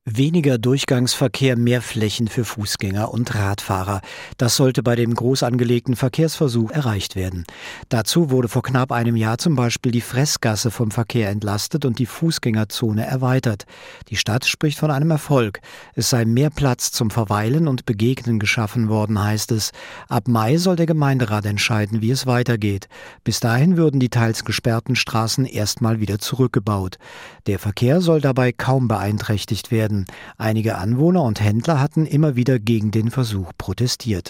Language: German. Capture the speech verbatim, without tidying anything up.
Weniger Durchgangsverkehr, mehr Flächen für Fußgänger und Radfahrer. Das sollte bei dem groß angelegten Verkehrsversuch erreicht werden. Dazu wurde vor knapp einem Jahr zum Beispiel die Fressgasse vom Verkehr entlastet und die Fußgängerzone erweitert. Die Stadt spricht von einem Erfolg. Es sei mehr Platz zum Verweilen und Begegnen geschaffen worden, heißt es. Ab Mai soll der Gemeinderat entscheiden, wie es weitergeht. Bis dahin würden die teils gesperrten Straßen erstmal wieder zurückgebaut. Der Verkehr soll dabei kaum beeinträchtigt werden. Einige Anwohner und Händler hatten immer wieder gegen den Versuch protestiert.